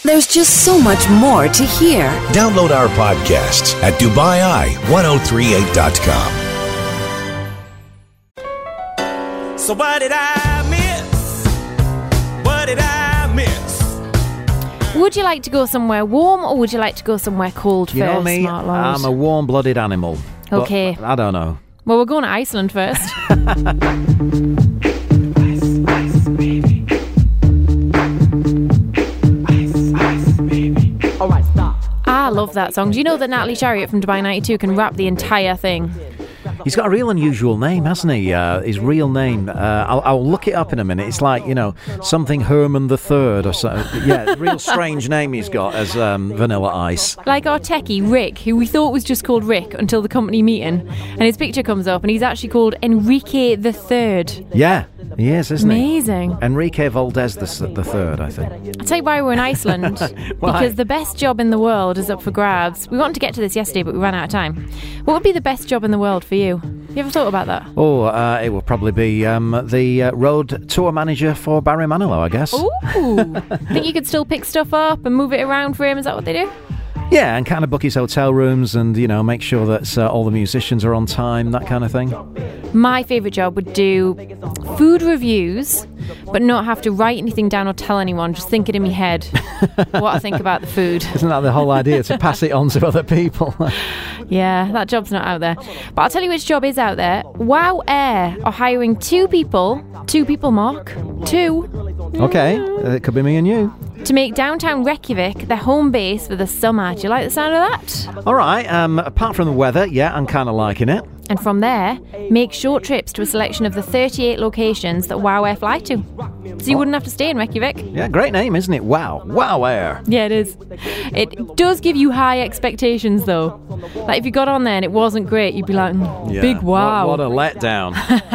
There's just so much more to hear. Download our podcasts at DubaiI1038.com. So what did I miss? What did I miss? Would you like to go somewhere warm or would you like to go somewhere cold You first, know me, Smart Lord? I'm a warm-blooded animal. Okay. I don't know. Well, we're going to Iceland first. I love that song. Do you know that Natalie Chariot from Dubai 92 can rap the entire thing? He's got a real unusual name, hasn't he? His real name. I'll look it up in a minute. It's like, something Herman III or something. Yeah, real strange name he's got as Vanilla Ice. Like our techie, Rick, who we thought was just called Rick until the company meeting. And his picture comes up and he's actually called Enrique III. Yeah, he is, isn't he? Amazing. Enrique Valdez III, I think. I'll tell you why we're in Iceland. Why? Because the best job in the world is up for grabs. We wanted to get to this yesterday, but we ran out of time. What would be the best job in the world for you? You ever thought about that? Oh, it will probably be the road tour manager for Barry Manilow, I guess. Ooh. Think you could still pick stuff up and move it around for him? Is that what they do? Yeah, and kind of book his hotel rooms and, make sure that all the musicians are on time, that kind of thing. My favourite job would do food reviews, but not have to write anything down or tell anyone, just think it in my head what I think about the food. Isn't that the whole idea, to pass it on to other people? Yeah, that job's not out there. But I'll tell you which job is out there. Wow Air are hiring two people, Mark, Okay, it could be me and you. to make downtown Reykjavik their home base for the summer. Do you like the sound of that? All right, apart from the weather, yeah, I'm kind of liking it. And from there, make short trips to a selection of the 38 locations that Wow Air fly to. So you wouldn't have to stay in Reykjavik. Yeah, great name, isn't it? Wow Air. Yeah, it is. It does give you high expectations, though. Like, if you got on there and it wasn't great, you'd be like, big wow. What a letdown.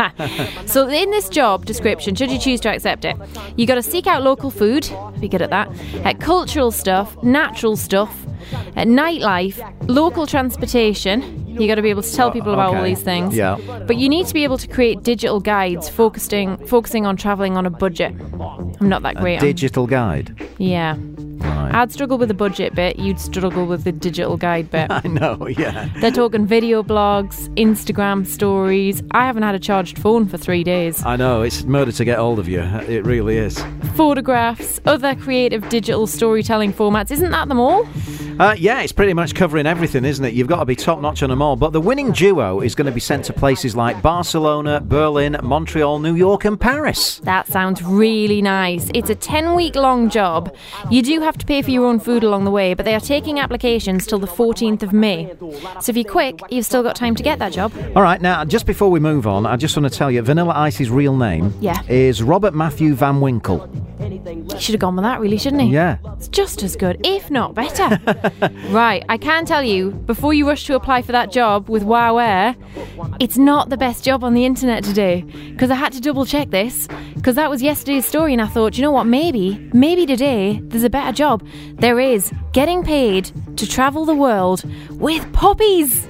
So in this job description, should you choose to accept it, you got to seek out local food, be good at that, cultural stuff, natural stuff, nightlife, local transportation. You got to be able to tell people about all these things. Yeah. But you need to be able to create digital guides focusing on travelling on a budget. I'm not that great. Digital guide. Yeah. Right. I'd struggle with the budget bit. You'd struggle with the digital guide bit. I know, yeah. They're talking video blogs, Instagram stories. I haven't had a charged phone for 3 days. I know, it's murder to get hold of you. It really is. Photographs, other creative digital storytelling formats. Isn't that them all? Yeah, it's pretty much covering everything, isn't it? You've got to be top-notch on them all. But the winning duo is going to be sent to places like Barcelona, Berlin, Montreal, New York and Paris. That sounds really nice. It's a 10-week-long job. You do have to pay for your own food along the way, but they are taking applications till the 14th of May. So if you're quick, you've still got time to get that job. All right, now, just before we move on, I just want to tell you, Vanilla Ice's real name is Robert Matthew Van Winkle. He should have gone with that, really, shouldn't he? Yeah. It's just as good, if not better. Right, I can tell you, before you rush to apply for that job with Wow Air, it's not the best job on the internet today. Because I had to double check this, because that was yesterday's story, and I thought, you know what, maybe today there's a better job. There is. Getting paid to travel the world with poppies.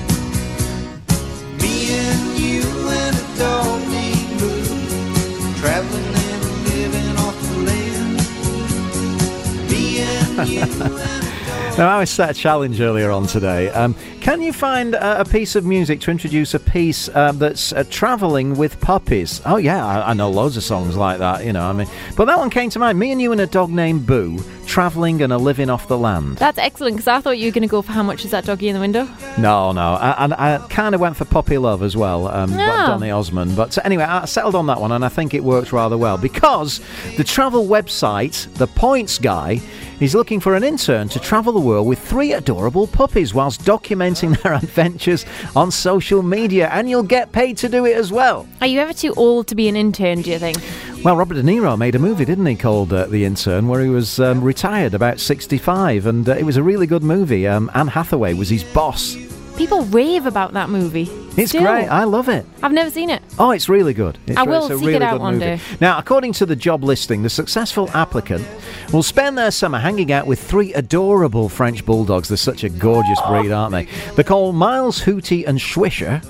Me and you and a dog named Boo, traveling and living off the land. Me and you and a dog. Now, I set a challenge earlier on today. Can you find a piece of music to introduce a piece that's travelling with puppies? Oh, yeah, I know loads of songs like that, But that one came to mind. Me and you and a dog named Boo, travelling and a living off the land. That's excellent, because I thought you were going to go for How Much Is That Doggy in the Window? No. I kind of went for Puppy Love as well, Donny Osmond. But anyway, I settled on that one, and I think it works rather well, because the travel website, The Points Guy, is looking for an intern to travel the world with 3 adorable puppies whilst documenting their adventures on social media, and you'll get paid to do it as well. Are you ever too old to be an intern, do you think? Well, Robert De Niro made a movie, didn't he, called The Intern, where he was retired about 65, and it was a really good movie. Anne Hathaway was his boss. People rave about that movie. It's Still. great. I love it. I've never seen it. Oh, it's really good. I will it's a seek really it out good one movie. day. Now, according to the job listing, the successful applicant will spend their summer hanging out with 3 adorable French bulldogs. They're such a gorgeous breed, aren't they? They're called Miles, Hootie and Swisher,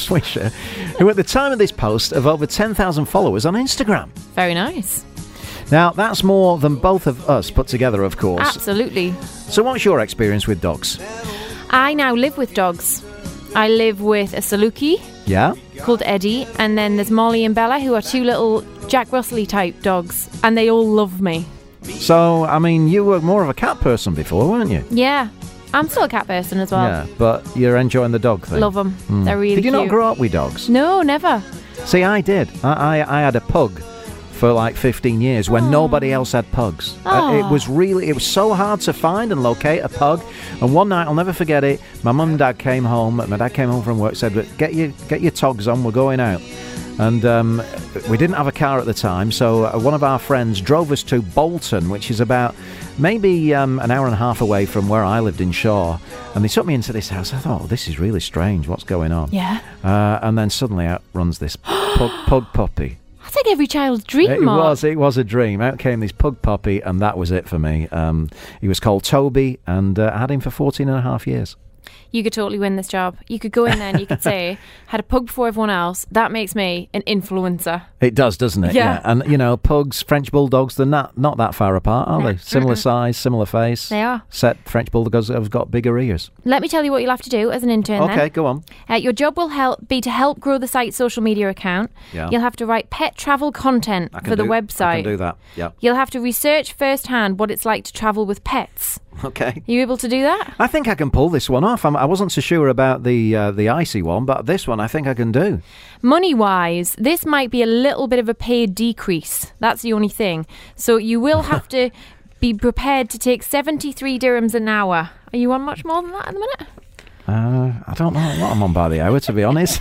who at the time of this post have over 10,000 followers on Instagram. Very nice. Now, that's more than both of us put together, of course. Absolutely. So what's your experience with dogs? I now live with dogs. I live with a Saluki Yeah? called Eddie, and then there's Molly and Bella, who are two little Jack Russell-y type dogs, and they all love me. So, I mean, you were more of a cat person before, weren't you? Yeah. I'm still a cat person as well. Yeah, but you're enjoying the dog thing. Love them. They're really Did you cute. not grow up with dogs? No, never. See, I did. I had a pug for like 15 years when nobody else had pugs. It was so hard to find and locate a pug. And one night, I'll never forget it, my mum and dad came home. My dad came home from work, said, get your togs on, we're going out. And we didn't have a car at the time, so one of our friends drove us to Bolton, which is about maybe an hour and a half away from where I lived in Shaw. And they took me into this house. I thought, this is really strange. What's going on? Yeah. And then suddenly out runs this pug puppy. That's like every child's dream, Mark. It was a dream. Out came this pug puppy, and that was it for me. He was called Toby, and I had him for 14 and a half years. You could totally win this job. You could go in there and you could say, had a pug before everyone else. That makes me an influencer. It does, doesn't it? Yeah. And, you know, pugs, French bulldogs, they're not that far apart, are they? Similar size, similar face. They are. Except French bulldogs have got bigger ears. Let me tell you what you'll have to do as an intern Okay, go on. Your job will be to help grow the site's social media account. Yeah. You'll have to write pet travel content for the website. I can do that, yeah. You'll have to research firsthand what it's like to travel with pets. Okay. Are you able to do that? I think I can pull this one off. I wasn't so sure about the icy one, but this one I think I can do. Money-wise, this might be a little bit of a paid decrease. That's the only thing. So you will have to be prepared to take 73 dirhams an hour. Are you on much more than that at the minute? I don't know what I'm on by the hour, to be honest.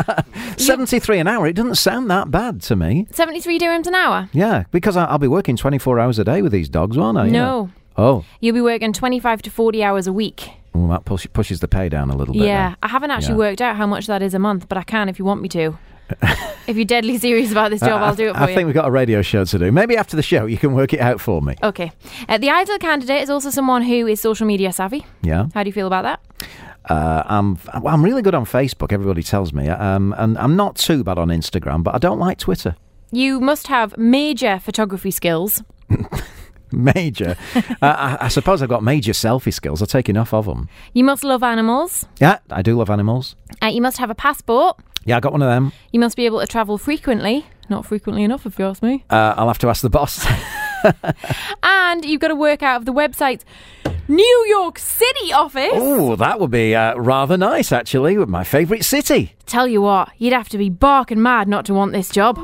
73 an hour, it doesn't sound that bad to me. 73 dirhams an hour? Yeah, because I'll be working 24 hours a day with these dogs, won't I? No. Yeah. Oh. You'll be working 25 to 40 hours a week. Well, that pushes the pay down a little bit. Yeah, then. I haven't actually worked out how much that is a month, but I can if you want me to. If you're deadly serious about this job, I'll do it for you. I think we've got a radio show to do. Maybe after the show you can work it out for me. Okay. The ideal candidate is also someone who is social media savvy. Yeah. How do you feel about that? I'm really good on Facebook, everybody tells me. And I'm not too bad on Instagram, but I don't like Twitter. You must have major photography skills. Major. I suppose I've got major selfie skills. I take enough of them. You must love animals. Yeah, I do love animals. You must have a passport. Yeah, I got one of them. You must be able to travel frequently. Not frequently enough, if you ask me. I'll have to ask the boss. And you've got to work out of the website's New York City office. Oh, that would be rather nice, actually, with my favourite city. Tell you what, you'd have to be barking mad not to want this job.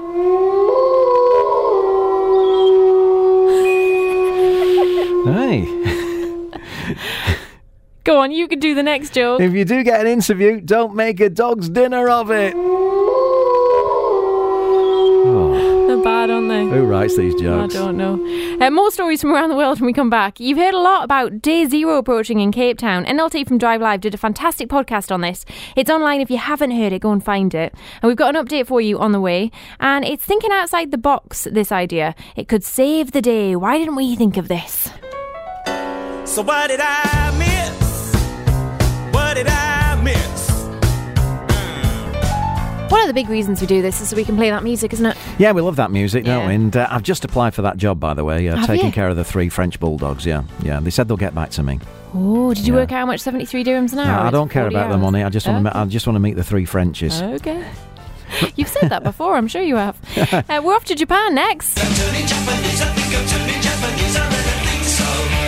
Hey. Go on, you can do the next joke. If you do get an interview, don't make a dog's dinner of it. They're bad, aren't they? Who writes these jokes? I don't know. More stories from around the world when we come back. You've heard a lot about Day Zero approaching in Cape Town. NLT from Drive Live did a fantastic podcast on this. It's online. If you haven't heard it, go and find it. And we've got an update for you on the way. And it's thinking outside the box, this idea. It could save the day. Why didn't we think of this? So what did I miss? What did I miss? One of the big reasons we do this is so we can play that music, isn't it? Yeah, we love that music, don't Yeah. we? And I've just applied for that job, by the way, Have taking you? care of the 3 French bulldogs. Yeah. They said they'll get back to me. Oh, did you Yeah. work out how much 73 dirhams an hour? No, I is don't for care 40 about the hours? money. I just want to. Okay. I just want to meet the 3 Frenchies. Okay. You've said that before, I'm sure you have. We're off to Japan next. Turning Japanese, I think I'm turning Japanese, I really think so.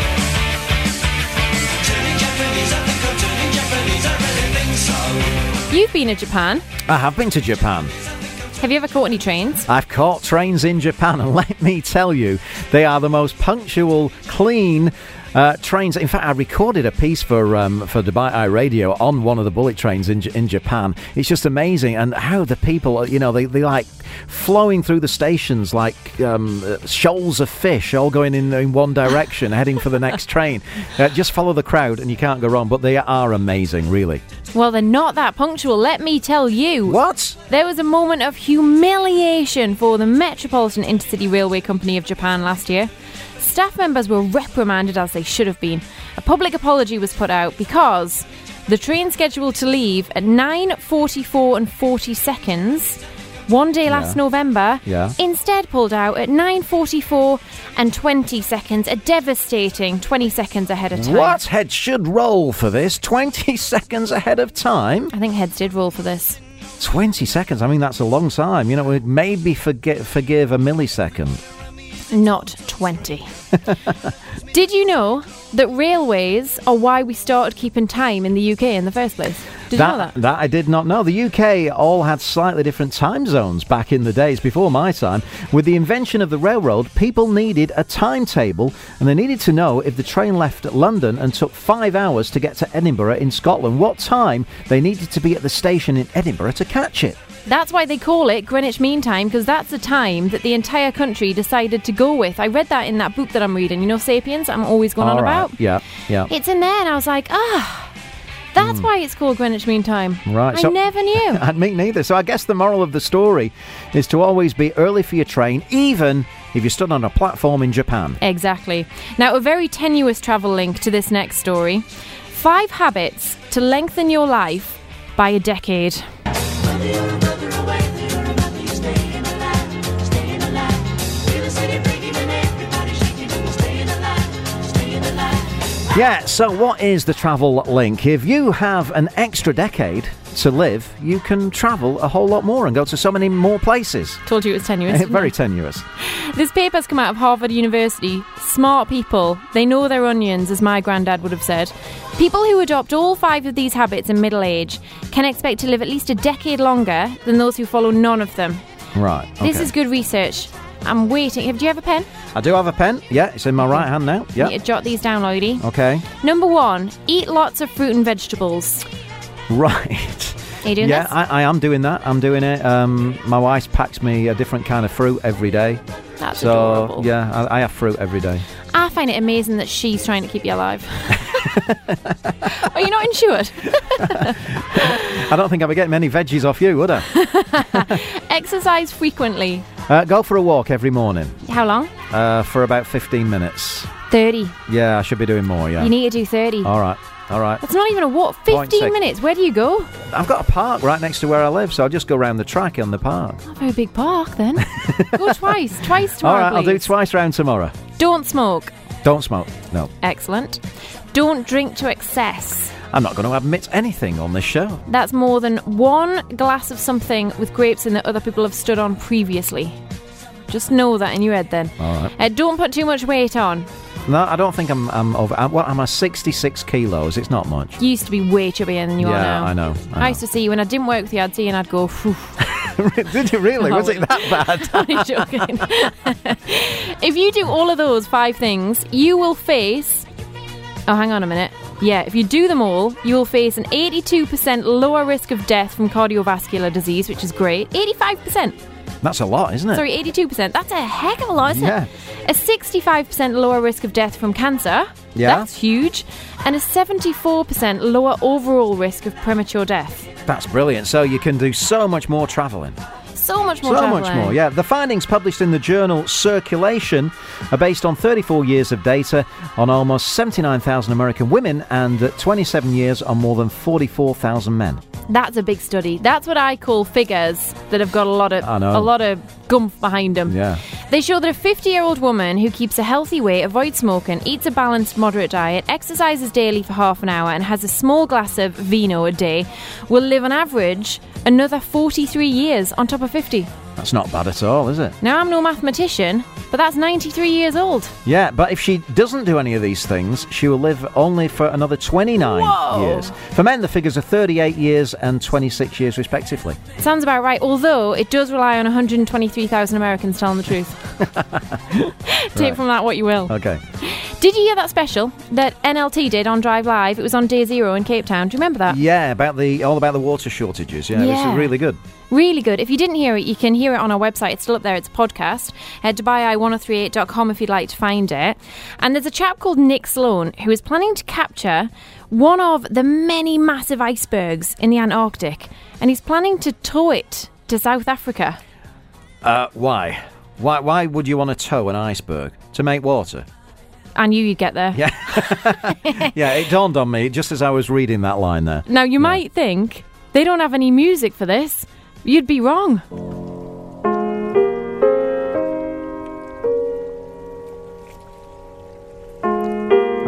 Turning Japanese, I think I'm turning Japanese, I really think so. You've been to Japan. I have been to Japan. Have you ever caught any trains? I've caught trains in Japan, and let me tell you, they are the most punctual, clean trains. In fact, I recorded a piece for Dubai Eye Radio on one of the bullet trains in Japan. It's just amazing, and how the people, they like flowing through the stations like shoals of fish, all going in one direction, heading for the next train. Just follow the crowd, and you can't go wrong. But they are amazing, really. Well, they're not that punctual, let me tell you. What? There was a moment of humiliation for the Metropolitan Intercity Railway Company of Japan last year. Staff members were reprimanded as they should have been. A public apology was put out because the train scheduled to leave at 9:44 and 40 seconds one day last November, Yeah. instead pulled out at 9:44 and 20 seconds, a devastating 20 seconds ahead of time. What? Heads should roll for this. 20 seconds ahead of time? I think heads did roll for this. 20 seconds? I mean, that's a long time. You know, we'd maybe forgive a millisecond. Not 20. Did you know that railways are why we started keeping time in the UK in the first place? Did you know that? That I did not know. The UK all had slightly different time zones back in the days before my time. With the invention of the railroad, people needed a timetable, and they needed to know if the train left London and took 5 hours to get to Edinburgh in Scotland, what time they needed to be at the station in Edinburgh to catch it. That's why they call it Greenwich Mean Time, because that's the time that the entire country decided to go with. I read that in that book that I'm reading, you know, Sapiens, I'm always going on about. Yeah. It's in there, and I was like, that's why it's called Greenwich Mean Time. Right. I never knew. Me neither. So I guess the moral of the story is to always be early for your train, even if you stood on a platform in Japan. Exactly. Now, a very tenuous travel link to this next story. 5 habits to lengthen your life by a decade. Yeah, so what is the travel link? If you have an extra decade to live, you can travel a whole lot more and go to so many more places. Told you it was tenuous. Very tenuous. This paper's come out of Harvard University. Smart people, they know their onions, as my granddad would have said. People who adopt all 5 of these habits in middle age can expect to live at least a decade longer than those who follow none of them. Right, okay. This is good research. I'm waiting. Do you have a pen? I do have a pen. Yeah, it's in my right hand now. Yeah. You need to jot these down, Lloydie. Okay. Number 1, eat lots of fruit and vegetables. Right. Are you doing this? Yeah, I am doing that. I'm doing it. My wife packs me a different kind of fruit every day. That's adorable. adorable. Yeah, I have fruit every day. I find it amazing that she's trying to keep you alive. Are you not insured? I don't think I'd be getting many veggies off you, would I? Exercise frequently. Go for a walk every morning. How long? For about 15 minutes. 30. Yeah, I should be doing more, yeah. You need to do 30. All right. That's not even a walk. 15 minutes. Where do you go? I've got a park right next to where I live, so I'll just go round the track on the park. Not a very big park, then. Go twice. Twice tomorrow, All right, please. I'll do twice round tomorrow. Don't smoke. Don't smoke, no. Excellent. Don't drink to excess. I'm not going to admit anything on this show. That's more than 1 glass of something with grapes in that other people have stood on previously. Just know that in your head, then. All right. Don't put too much weight on. No, I don't think I'm over. I'm a 66 kilos. It's not much. You used to be way chubbier than you are now. Yeah, I know. I used to see you when I didn't work with you. I'd see you and I'd go, phew. Did you really? No, Was it that bad? I'm joking. If you do all of those 5 things, you will face... Oh, hang on a minute. Yeah, if you do them all, you will face an 82% lower risk of death from cardiovascular disease, which is great. 85%. That's a lot, isn't it? Sorry, 82%. That's a heck of a lot, isn't Yeah. it? A 65% lower risk of death from cancer. Yeah. That's huge. And a 74% lower overall risk of premature death. That's brilliant. So you can do so much more travelling. So much more So travelling. much more, yeah. The findings published in the journal Circulation are based on 34 years of data on almost 79,000 American women and 27 years on more than 44,000 men. That's a big study. That's what I call figures that have got a lot of gumph behind them. Yeah. They show that a 50-year-old woman who keeps a healthy weight, avoids smoking, eats a balanced, moderate diet, exercises daily for half an hour, and has a small glass of vino a day will live on average another 43 years on top of 50. That's not bad at all, is it? Now, I'm no mathematician, but that's 93 years old. Yeah, but if she doesn't do any of these things, she will live only for another 29 years. For men, the figures are 38 years and 26 years, respectively. Sounds about right, although it does rely on 123,000 Americans telling the truth. Take from that what you will. Okay. Did you hear that special that NLT did on Drive Live? It was on Day Zero in Cape Town. Do you remember that? Yeah, all about the water shortages. Yeah, this is really good. Really good. If you didn't hear it, you can hear it on our website. It's still up there. It's a podcast. Head to DubaiEye1038.com if you'd like to find it. And there's a chap called Nick Sloan who is planning to capture one of the many massive icebergs in the Antarctic. And he's planning to tow it to South Africa. Why? Why would you want to tow an iceberg? To make water? I knew you'd get there. Yeah. Yeah, it dawned on me just as I was reading that line there. Now, you might think they don't have any music for this. You'd be wrong.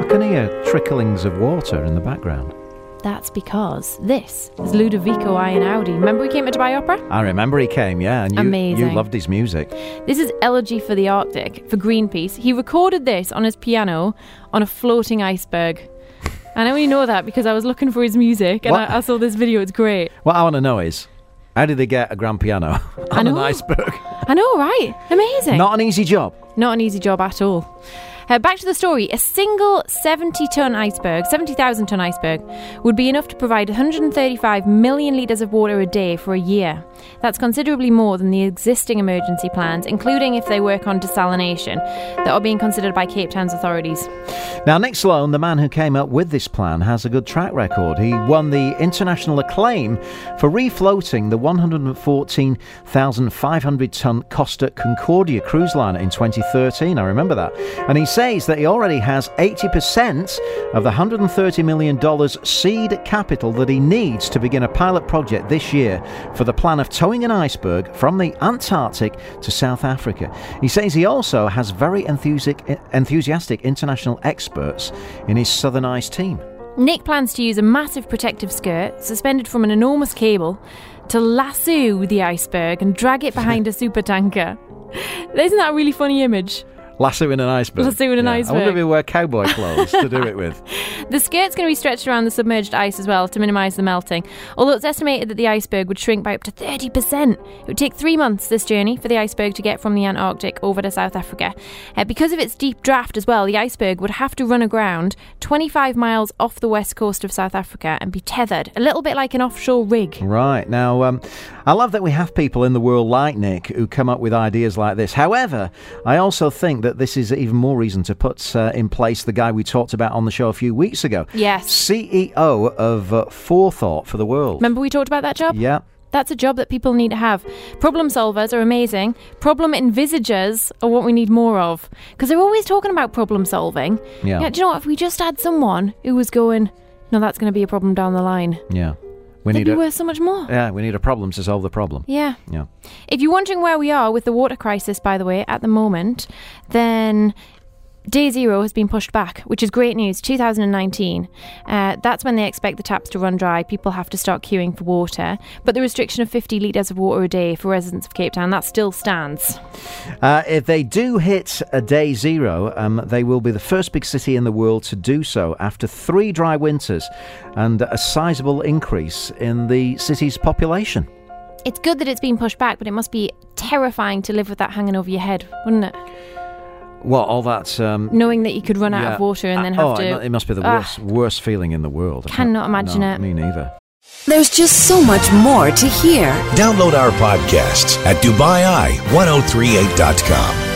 I can hear tricklings of water in the background. That's because this is Ludovico Einaudi. Remember he came to Dubai Opera? I remember he came, yeah, and Amazing. You loved his music. This is Elegy for the Arctic for Greenpeace. He recorded this on his piano on a floating iceberg. I only know that because I was looking for his music and I saw this video. It's great. What I want to know is, how did they get a grand piano on an iceberg? I know, right? Amazing. Not an easy job. Not an easy job at all. Back to the story. A single 70,000-ton iceberg, would be enough to provide 135 million litres of water a day for a year. That's considerably more than the existing emergency plans, including if they work on desalination, that are being considered by Cape Town's authorities. Now, Nick Sloan, the man who came up with this plan, has a good track record. He won the international acclaim for refloating the 114,500-ton Costa Concordia cruise liner in 2013. I remember that. And he says that he already has 80% of the $130 million seed capital that he needs to begin a pilot project this year for the plan of towing an iceberg from the Antarctic to South Africa. He says he also has very enthusiastic international experts in his Southern Ice team. Nick plans to use a massive protective skirt suspended from an enormous cable to lasso the iceberg and drag it behind a supertanker. Isn't that a really funny image? Lassoing an iceberg. Lassoing an iceberg. I wonder if he'll wear cowboy clothes to do it with. The skirt's going to be stretched around the submerged ice as well to minimise the melting. Although it's estimated that the iceberg would shrink by up to 30%. It would take 3 months, this journey, for the iceberg to get from the Antarctic over to South Africa. Because of its deep draft as well, the iceberg would have to run aground 25 miles off the west coast of South Africa and be tethered, a little bit like an offshore rig. Right. Now, I love that we have people in the world like Nick who come up with ideas like this. However, I also think that this is even more reason to put in place the guy we talked about on the show a few weeks ago. Yes. CEO of Forethought for the World. Remember we talked about that job? Yeah. That's a job that people need to have. Problem solvers are amazing. Problem envisagers are what we need more of. Because they're always talking about problem solving. Yeah. Do you know what? If we just had someone who was going, no, that's going to be a problem down the line. Yeah. It'd be worth so much more. Yeah, we need a problem to solve the problem. Yeah. Yeah. If you're wondering where we are with the water crisis, by the way, at the moment, then Day Zero has been pushed back, which is great news. 2019. That's when they expect the taps to run dry. People have to start queuing for water. But the restriction of 50 litres of water a day for residents of Cape Town, that still stands. If they do hit a Day Zero, they will be the first big city in the world to do so after 3 dry winters and a sizable increase in the city's population. It's good that it's been pushed back, but it must be terrifying to live with that hanging over your head, wouldn't it? What, all that... knowing that you could run out of water and then have to... It must be the worst feeling in the world. Cannot imagine it. Me neither. There's just so much more to hear. Download our podcasts at DubaiEye1038.com.